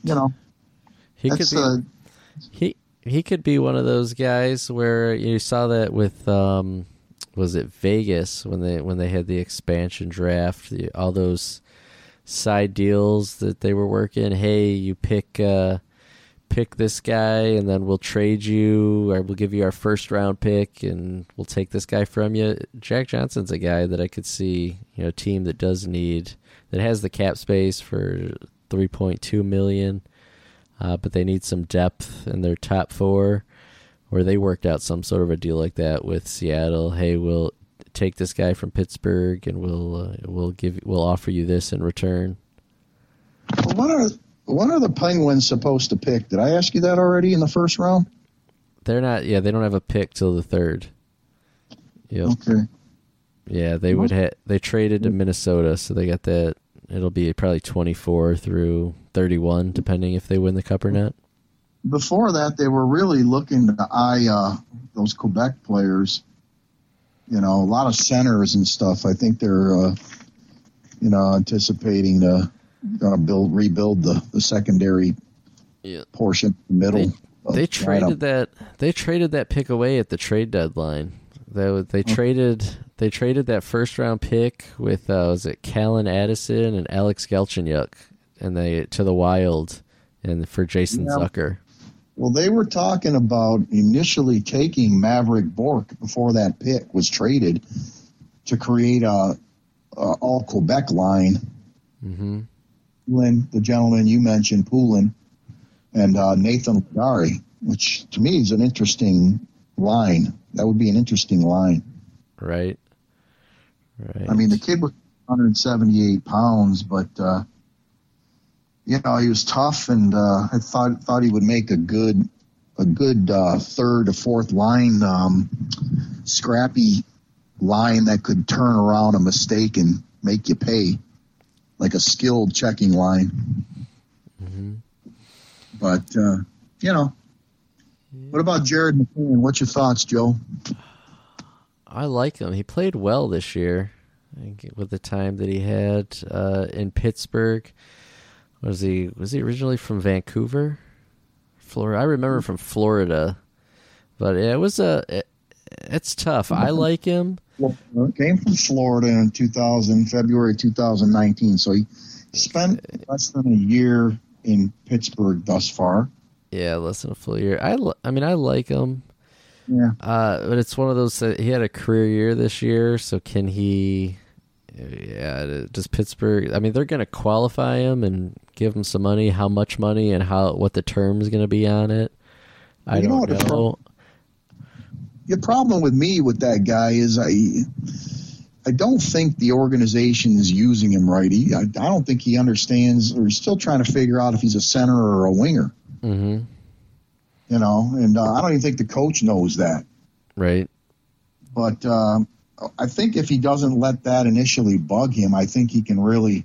Speaker 1: He could be one of those guys where you saw that with was it Vegas when they had the expansion draft, all those side deals that they were working. Hey, you pick this guy and then we'll trade you, or we'll give you our first round pick and we'll take this guy from you. Jack Johnson's a guy that I could see, a team that has the cap space for $3.2 million, but they need some depth in their top four, where they worked out some sort of a deal like that with Seattle. Hey, we'll take this guy from Pittsburgh and we'll offer you this in return.
Speaker 2: When are the Penguins supposed to pick? Did I ask you that already in the first round?
Speaker 1: They're not. Yeah, they don't have a pick till the third. Yep.
Speaker 2: Okay.
Speaker 1: Yeah, they traded to Minnesota, so they got that. It'll be probably 24 through 31, depending if they win the Cup or not.
Speaker 2: Before that, they were really looking to eye those Quebec players. A lot of centers and stuff. I think they're, anticipating to rebuild the secondary portion, middle.
Speaker 1: They traded that. They traded that pick away at the trade deadline. They traded that first round pick with was it Callan Addison and Alex Galchenyuk, and to the Wild, and for Jason Zucker.
Speaker 2: Well, they were talking about initially taking Maverick Bourque before that pick was traded to create a all Quebec line.
Speaker 1: Mm-hmm.
Speaker 2: The gentleman you mentioned, Poulin, and Nathan Lagari, which to me is an interesting line. That would be an interesting line.
Speaker 1: Right.
Speaker 2: I mean, the kid was 178 pounds, but he was tough, and I thought he would make a good third or fourth line, scrappy line that could turn around a mistake and make you pay, like a skilled checking line.
Speaker 1: Mm-hmm.
Speaker 2: But what about Jared McCann? What's your thoughts, Joe?
Speaker 1: I like him. He played well this year, I think, with the time that he had in Pittsburgh. Was he originally from Vancouver, Florida? I remember from Florida, but it's tough. I like him.
Speaker 2: Came from Florida in February 2019, so he spent less than a year in Pittsburgh thus far.
Speaker 1: Yeah, less than a full year. I like him.
Speaker 2: Yeah.
Speaker 1: But it's one of those that he had a career year this year, so can he? Yeah, does Pittsburgh? I mean, they're going to qualify him and give him some money. How much money and what the term is going to be on it? I don't know.
Speaker 2: The problem with me with that guy is I don't think the organization is using him right. I don't think he understands, or he's still trying to figure out if he's a center or a winger.
Speaker 1: Mm-hmm.
Speaker 2: And I don't even think the coach knows that.
Speaker 1: Right.
Speaker 2: But I think if he doesn't let that initially bug him, I think he can really,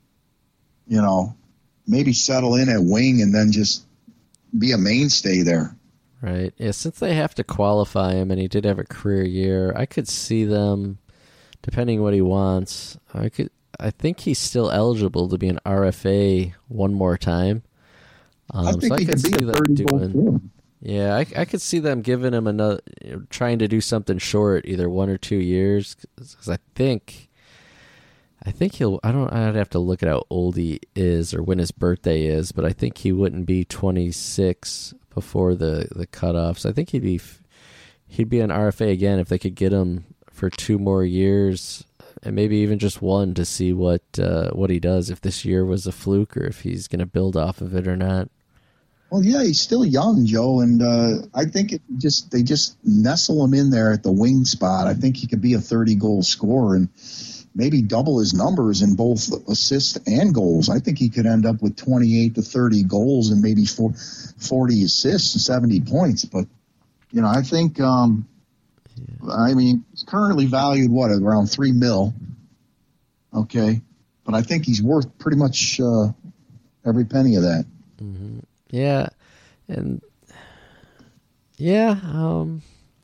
Speaker 2: maybe settle in at wing and then just be a mainstay there.
Speaker 1: Right. Yeah, since they have to qualify him and he did have a career year, I could see them, depending what he wants, I think he's still eligible to be an RFA one more time.
Speaker 2: I think he could be a 30-goal scorer.
Speaker 1: Yeah, I could see them giving him another, trying to do something short, either 1 or 2 years, because I think I'd have to look at how old he is or when his birthday is, but I think he wouldn't be 26 before the cutoff. So I think he'd be an RFA again if they could get him for 2 more years, and maybe even just 1 to see what he does, if this year was a fluke or if he's going to build off of it or not.
Speaker 2: Well, yeah, he's still young, Joe, and I think they just nestle him in there at the wing spot. I think he could be a 30-goal scorer and maybe double his numbers in both assists and goals. I think he could end up with 28 to 30 goals and maybe 40 assists and 70 points. But, I think, he's currently valued, around $3 million. Okay. But I think he's worth pretty much every penny of that.
Speaker 1: Mm-hmm. Yeah, and we'll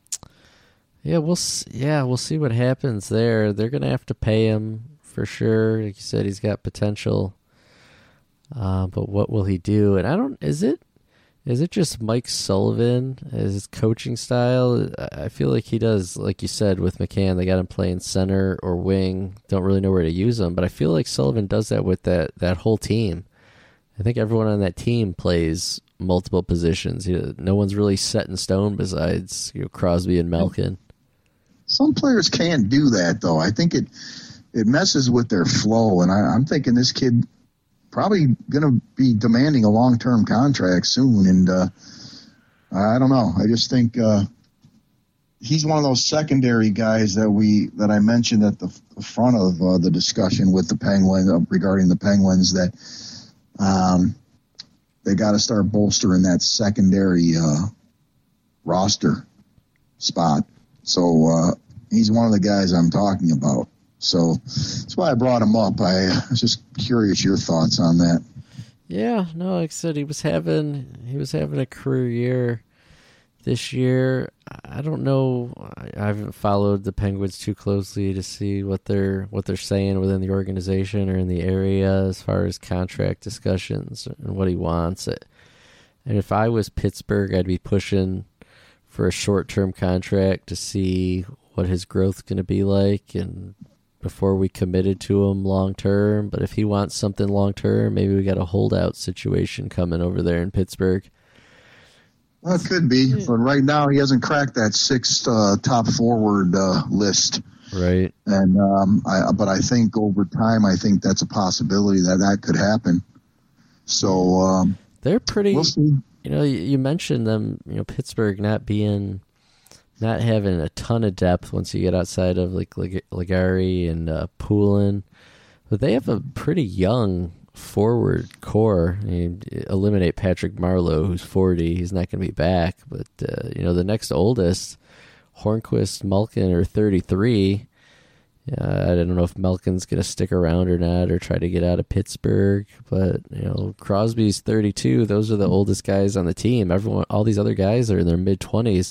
Speaker 1: see what happens there. They're gonna have to pay him for sure. Like you said, he's got potential, but what will he do? And is it just Mike Sullivan as his coaching style? I feel like he does, like you said with McCann, they got him playing center or wing. Don't really know where to use him, but I feel like Sullivan does that with that whole team. I think everyone on that team plays multiple positions. No one's really set in stone besides Crosby and Malkin.
Speaker 2: Some players can't do that, though. I think it messes with their flow, and I'm thinking this kid probably going to be demanding a long-term contract soon, and I don't know. I just think he's one of those secondary guys that I mentioned at the front of the discussion with the Penguins regarding the Penguins that they got to start bolstering that secondary roster spot. So he's one of the guys I'm talking about. So that's why I brought him up. I was just curious your thoughts on that.
Speaker 1: Yeah, no, like I said, he was having a career year this year. I don't know. I haven't followed the Penguins too closely to see what they're saying within the organization or in the area as far as contract discussions and what he wants. And if I was Pittsburgh, I'd be pushing for a short-term contract to see what his growth's going to be like and before we committed to him long-term. But if he wants something long-term, maybe we got a holdout situation coming over there in Pittsburgh.
Speaker 2: Well, it could be, but right now he hasn't cracked that 6th top forward list.
Speaker 1: Right.
Speaker 2: And but I think over time, I think that's a possibility that could happen. So
Speaker 1: they're pretty.
Speaker 2: We'll see.
Speaker 1: You mentioned them. Pittsburgh not having a ton of depth once you get outside of like Ligari and Poulin, but they have a pretty young forward core. You eliminate Patrick Marleau, who's 40. He's not going to be back. But, the next oldest, Hornquist, Malkin are 33. I don't know if Malkin's going to stick around or not, or try to get out of Pittsburgh. But, Crosby's 32. Those are the oldest guys on the team. All these other guys are in their mid-20s.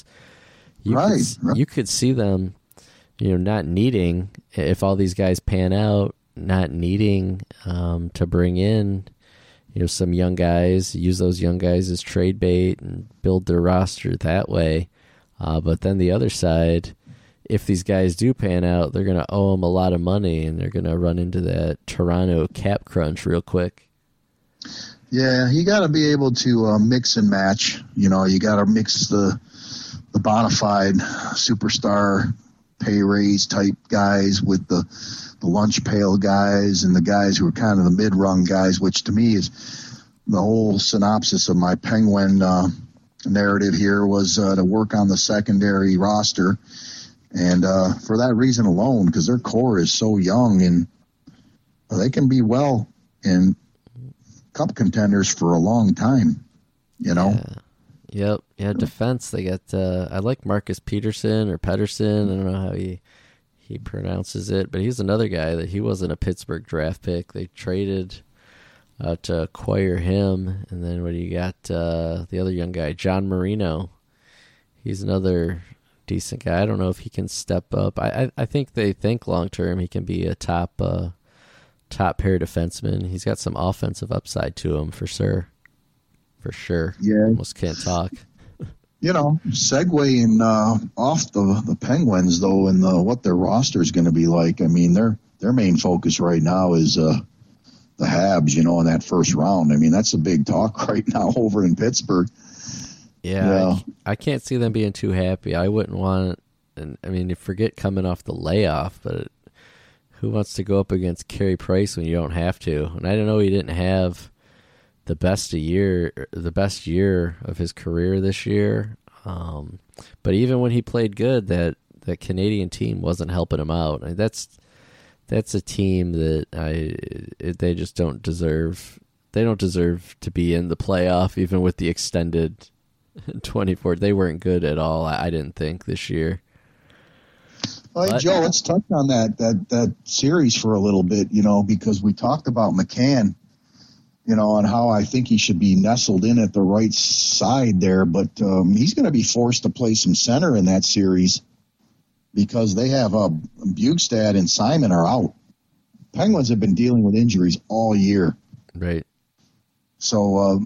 Speaker 1: You could see them, not needing, if all these guys pan out, not needing to bring in, some young guys, use those young guys as trade bait and build their roster that way. But then the other side, if these guys do pan out, they're going to owe them a lot of money, and they're going to run into that Toronto cap crunch real quick.
Speaker 2: Yeah, you got to be able to mix and match. You got to mix the bona fide superstar pay raise type guys with the lunch pail guys and the guys who are kind of the mid-rung guys, which to me is the whole synopsis of my Penguin narrative here was to work on the secondary roster. And for that reason alone, because their core is so young and they can be well in cup contenders for a long time,
Speaker 1: Yeah. Yep. Yeah, defense, they got, I like Marcus Peterson or Pedersen. I don't know how he pronounces it, but he's another guy that he wasn't a Pittsburgh draft pick. They traded to acquire him. And then what do you got? The other young guy, John Marino. He's another decent guy. I don't know if he can step up. I think they think long-term he can be a top pair defenseman. He's got some offensive upside to him for sure. For sure.
Speaker 2: Yeah.
Speaker 1: Almost can't talk.
Speaker 2: Segueing off the Penguins, though, and what their roster is going to be like. I mean, their main focus right now is the Habs, in that first round. I mean, that's a big talk right now over in Pittsburgh.
Speaker 1: Yeah. I can't see them being too happy. I wouldn't want, and I mean, you forget coming off the layoff, but who wants to go up against Carey Price when you don't have to? And I don't know, he didn't have the best year of his career this year. But even when he played good, that Canadian team wasn't helping him out. I mean, that's a team that they just don't deserve. They don't deserve to be in the playoff, even with the extended 24. They weren't good at all, I didn't think, this year.
Speaker 2: Well, hey, Joe, let's touch on that series for a little bit, because we talked about McCann, and how I think he should be nestled in at the right side there. But he's going to be forced to play some center in that series because they have Bjugstad and Simon are out. Penguins have been dealing with injuries all year.
Speaker 1: Right.
Speaker 2: So,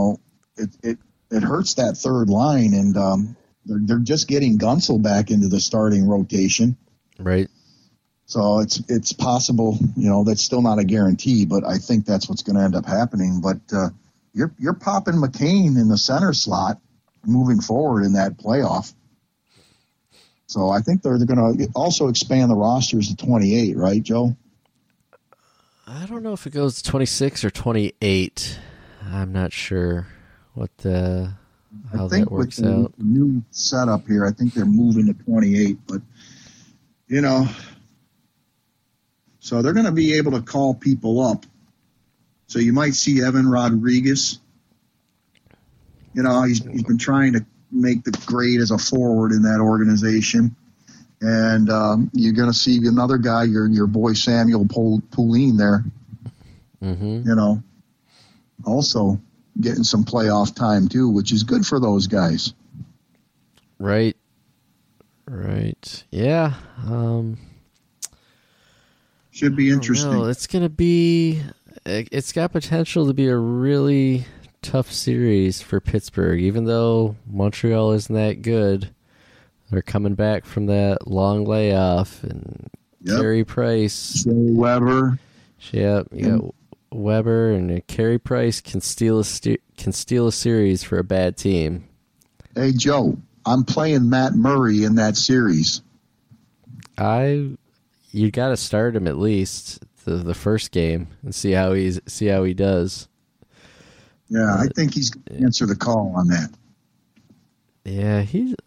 Speaker 2: it hurts that third line, and they're just getting Gunsel back into the starting rotation.
Speaker 1: Right.
Speaker 2: So it's possible, that's still not a guarantee, but I think that's what's going to end up happening. But you're popping McCain in the center slot moving forward in that playoff. So I think they're going to also expand the rosters to 28, right, Joe?
Speaker 1: I don't know if it goes to 26 or 28. I'm not sure how that works out.
Speaker 2: The new setup here, I think they're moving to 28, but so they're going to be able to call people up. So you might see Evan Rodriguez. He's been trying to make the grade as a forward in that organization. And you're going to see another guy, your boy Samuel Poulin there.
Speaker 1: Mm-hmm.
Speaker 2: Also getting some playoff time too, which is good for those guys.
Speaker 1: Right. Yeah.
Speaker 2: Should be interesting.
Speaker 1: It's going to be. It's got potential to be a really tough series for Pittsburgh, even though Montreal isn't that good. They're coming back from that long layoff, and Carey Price,
Speaker 2: Weber.
Speaker 1: Yep, you got Weber, and Carey Price can steal a series for a bad team.
Speaker 2: Hey Joe, I'm playing Matt Murray in that series.
Speaker 1: You got to start him at least the first game and see how he does.
Speaker 2: Yeah, I think he's going to answer the call on that.
Speaker 1: Yeah,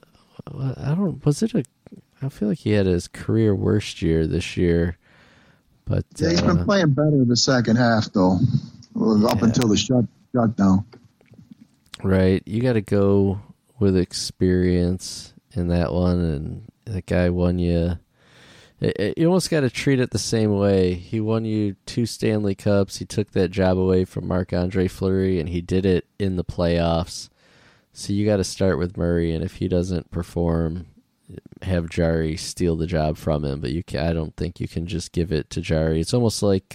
Speaker 1: I feel like he had his career worst year this year, but
Speaker 2: he's been playing better the second half though. up until the shutdown.
Speaker 1: Right. You got to go with experience in that one, and that guy won you. You almost got to treat it the same way. He won you 2 Stanley Cups. He took that job away from Marc-Andre Fleury, and he did it in the playoffs. So you got to start with Murray, and if he doesn't perform, have Jarry steal the job from him. But I don't think you can just give it to Jarry. It's almost like,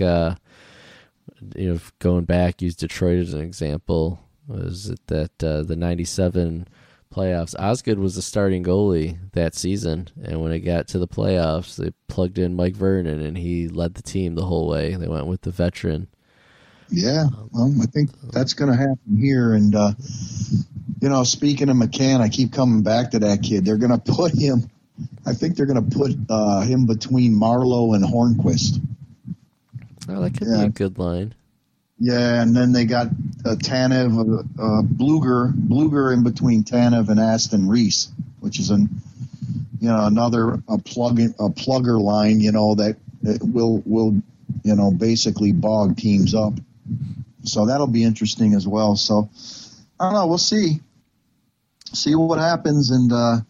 Speaker 1: going back, use Detroit as an example. Was it that the 97 playoffs, Osgood was the starting goalie that season, and when it got to the playoffs, they plugged in Mike Vernon, and he led the team the whole way. They went with the veteran.
Speaker 2: Yeah, well, I think that's going to happen here. And, speaking of McCann, I keep coming back to that kid. They're going to put him, I think they're going to put him between Marlowe and Hornquist.
Speaker 1: Oh, that could be a good line.
Speaker 2: Yeah, and then they got Tanev, Bluger in between Tanev and Aston Reese, which is another plugger line, that will basically bog teams up. So that'll be interesting as well. So I don't know, we'll see what happens, and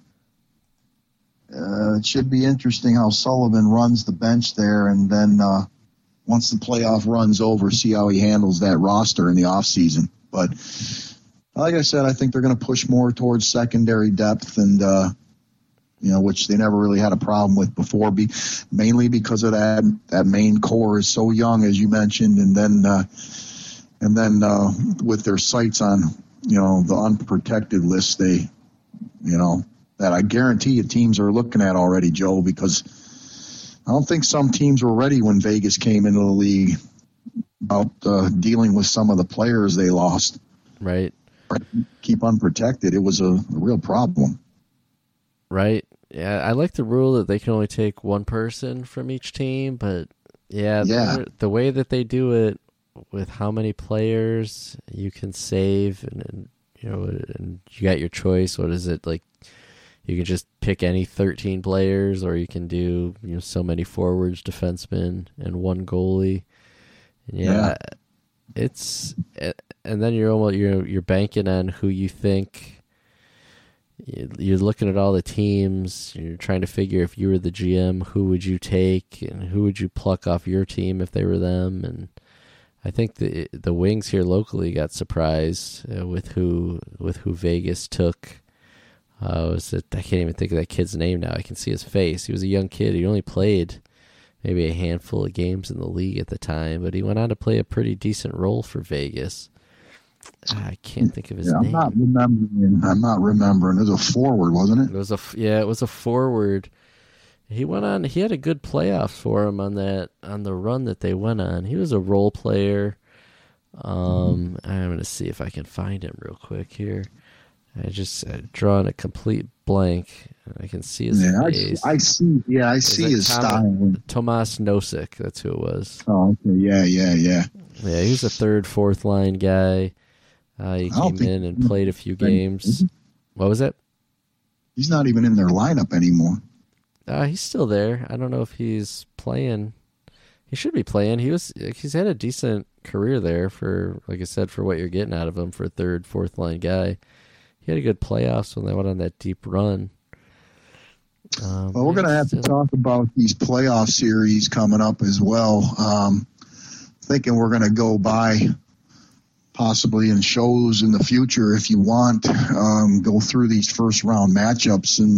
Speaker 2: it should be interesting how Sullivan runs the bench there, and then once the playoff run's over, see how he handles that roster in the offseason. But like I said, I think they're going to push more towards secondary depth, and which they never really had a problem with before, mainly because of that main core is so young, as you mentioned, and then with their sights on the unprotected list, they that I guarantee you teams are looking at already, Joe, because I don't think some teams were ready when Vegas came into the league about dealing with some of the players they lost.
Speaker 1: Right.
Speaker 2: Keep unprotected. It was a real problem.
Speaker 1: Right. Yeah, I like the rule that they can only take one person from each team, but the way that they do it with how many players you can save, and you got your choice. What is it like? You can just pick any 13 players, or you can do so many forwards, defensemen, and one goalie. And it's, and then you're banking on who you think. You're looking at all the teams. You're trying to figure, if you were the GM, who would you take and who would you pluck off your team if they were them. And I think the Wings here locally got surprised with who Vegas took. I can't even think of that kid's name now. I can see his face. He was a young kid. He only played maybe a handful of games in the league at the time, but he went on to play a pretty decent role for Vegas. I can't think of his name.
Speaker 2: I'm not remembering. It was a forward, wasn't it?
Speaker 1: It was a forward. He went on. He had a good playoff for him on the run that they went on. He was a role player. I'm going to see if I can find him real quick here. I just drawn a complete blank. I can see his face.
Speaker 2: I see his style.
Speaker 1: Tomas Nosek, that's who it was.
Speaker 2: Oh, okay. Yeah.
Speaker 1: Yeah, he was a third, fourth line guy. He came in and played a few games. What was it?
Speaker 2: He's not even in their lineup anymore.
Speaker 1: He's still there. I don't know if he's playing. He should be playing. He's had a decent career there for, like I said, for what you're getting out of him for a third, fourth line guy. He had a good playoffs when they went on that deep run.
Speaker 2: Well, we're going to have to talk about these playoff series coming up as well. Thinking we're going to go by possibly in shows in the future if you want. Go through these first round matchups and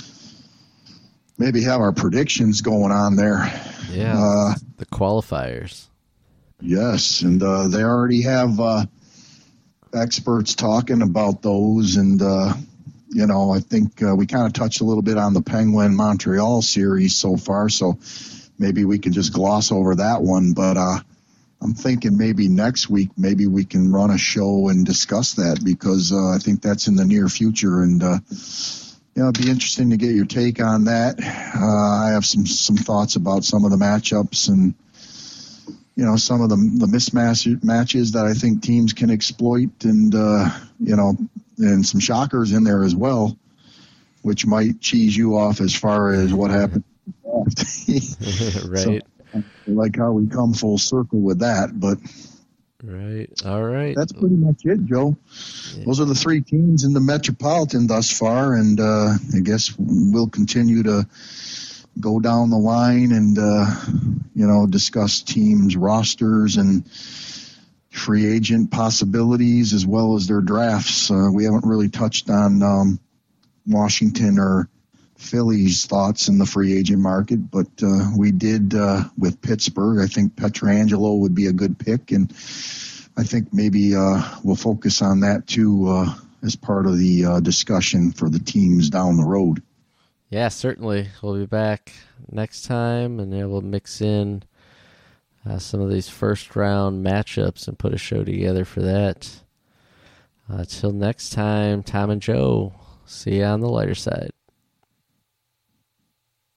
Speaker 2: maybe have our predictions going on there.
Speaker 1: Yeah, the qualifiers.
Speaker 2: Yes, and they already have experts talking about those, and I think we kind of touched a little bit on the Penguin Montreal series so far, so maybe we can just gloss over that one. But I'm thinking maybe next week, maybe we can run a show and discuss that, because I think that's in the near future, and it'd be interesting to get your take on that. I have some thoughts about some of the matchups and some of the mismatch matches that I think teams can exploit, and and some shockers in there as well, which might cheese you off as far as what happened.
Speaker 1: Right.
Speaker 2: So, I like how we come full circle with that, but
Speaker 1: Right. All right.
Speaker 2: That's pretty much it, Joe.
Speaker 1: Yeah.
Speaker 2: Those are the three teams in the Metropolitan thus far, and I guess we'll continue to go down the line and discuss teams' rosters and free agent possibilities as well as their drafts. We haven't really touched on Washington or Philly's thoughts in the free agent market, but we did with Pittsburgh. I think Pietrangelo would be a good pick, and I think maybe we'll focus on that too as part of the discussion for the teams down the road.
Speaker 1: Yeah, certainly. We'll be back next time, and we'll mix in some of these first-round matchups and put a show together for that. Till next time, Tom and Joe, see you on the lighter side.